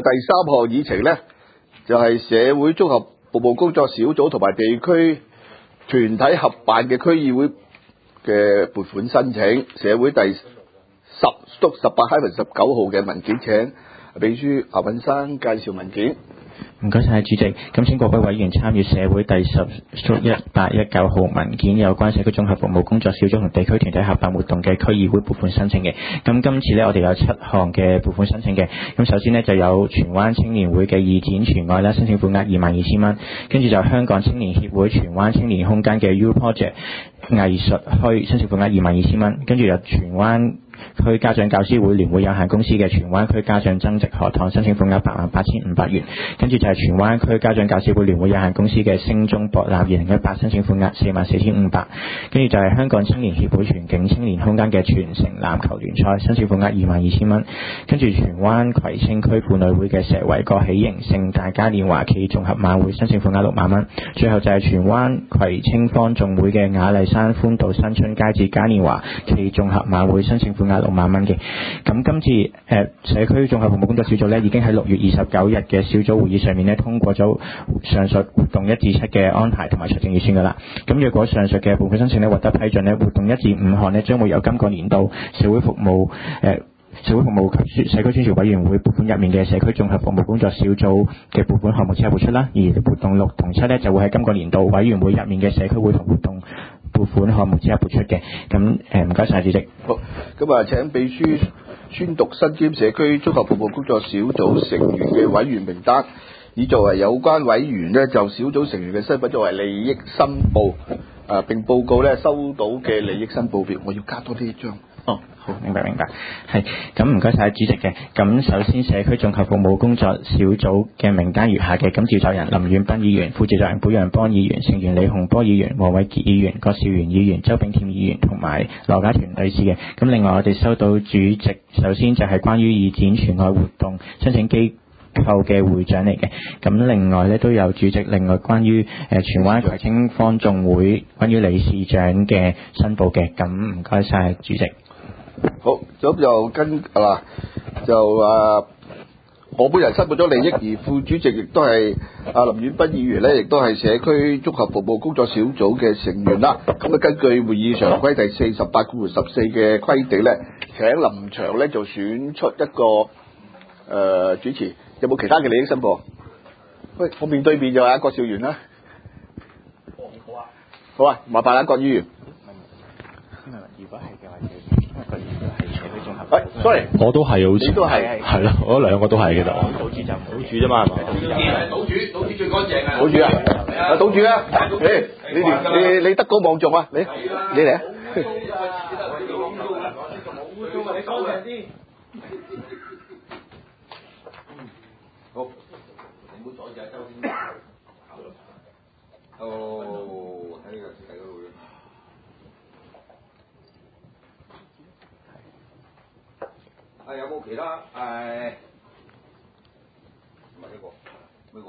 3項議程呢，就係社會綜合服務工作小組同埋地區團體合辦嘅區議會嘅撥款申請。社會第18-19號嘅文件，請秘書阿尹生介紹文件。 唔該晒主席，咁請各位委員參與社會第18-19號文件有關社區綜合服務工作小組同地區團體合辦活動嘅區議會撥款申請嘅。咁今次呢，我哋有7項嘅撥款申請嘅。咁首先呢，就有荃灣青年會嘅義展荃愛啦，申請款額22,000蚊。跟住就香港青年協會荃灣青年空間嘅 U Project 藝術墟，申請款額22,000蚊。跟住有荃灣區家長教師會聯會有限公司嘅荃灣區家長增值學堂，申請款額88,500元。跟住就係荃灣區家長教師會聯會有限公司嘅升中博覽2018，申請款額44,500。跟住就係香港青年協會全景青年空間嘅全城籃球聯賽，申請款額22,000蚊。跟住荃灣葵青區婦女會嘅石圍角喜迎盛大嘉年華暨綜合晚會，申請款額6萬蚊。最後就係荃灣葵青方眾會嘅雅麗珊歡道新春佳節嘉年華暨綜合晚會，申請款額6萬蚊嘅。咁今次社區綜合服務工作小組呢，已經喺6月29日嘅小組會議上面呢，通過咗上述活動1至7嘅安排同埋財政預算噶啦。咁若果上述嘅撥款申請呢獲得批准呢，活動1至5項呢將會由今個年度社會服務及社區宣傳委員會撥款入面嘅社區綜合服務工作小組嘅撥款項目之後撥出啦，而活動6同7呢就會喺今個年度委員會入面嘅社區會同活動撥款項目之後撥出嘅。咁唔該晒主席。 好，咁啊請秘書宣讀身兼社區綜合服務工作小組成員嘅委員名單，以作為有關委員呢就小組成員嘅身份作為利益申報，並報告呢收到嘅利益申報表。我要加多呢一張。 哦，好，明白。係，咁唔該晒主席嘅。咁首先社區綜合服務工作小組嘅名單如下嘅。咁召集人林遠斌議員，副召集人保陽邦議員，成員李洪波議員、黃偉傑議員、郭兆元議員、周炳添議員同埋羅家團女士嘅。咁另外我哋收到主席，首先就係關於義展荃愛活動申請機構嘅會長嚟嘅。咁另外咧都有主席，另外關於荃灣葵青方眾會關於理事長嘅申報嘅。咁唔該晒主席。 好，咁就我本人申報咗利益，而副主席亦都係林遠斌議員呢，亦都係社區綜合服務工作小組嘅成員啦。咁根據會議常規第48/14嘅規定呢，請林祥呢就選出一個主持。有冇其他嘅利益申報？喂，我面對面就係郭兆元啦。好啊，麻煩郭議員。 如果係嘅話， sorry， 我都係好似， 你都係， 係咯，我兩個都係其實。 賭主就唔賭主啫嘛，係嘛？ 賭主最乾淨啊！ 賭主啊，賭主啊，你德高望重啊，你嚟啊！好，你唔好阻住阿周先。喺呢個世界嗰度。有冇其他唔係呢個？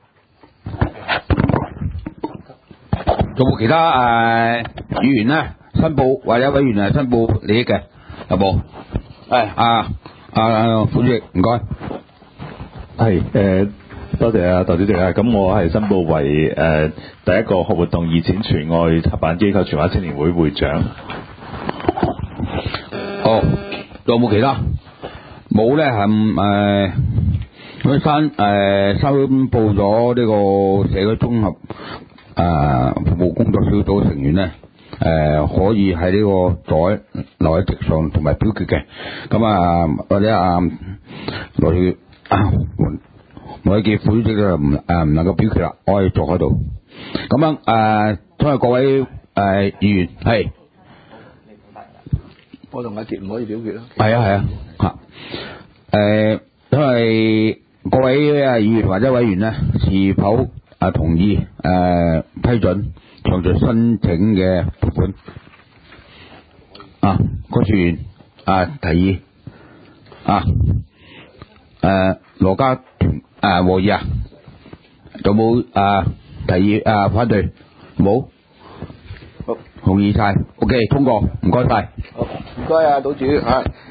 有冇其他議員咧申報或者委員申報利益嘅？有冇？副主席唔該。 係多謝啊，代主席啊。咁我係申報為第一個活動義展荃愛合辦機構荃灣青年會會長。 哦，有冇其他？冇咧，我申報咗呢個社區綜合服務工作小組成員咧，可以喺呢個台留喺席上同埋表決嘅。咁或者羅偉傑副主席就唔能夠表決啦，我可以坐喺度。咁所以各位議員係。 我同阿傑唔可以表決咯。 係啊因為各位議員或者委員呢，是否同意批准上述申請嘅撥款？郭兆元提議羅家團和議有冇提議反對？冇。好，同意晒。OK， 通過，唔該晒。 好，唔該啊，賭主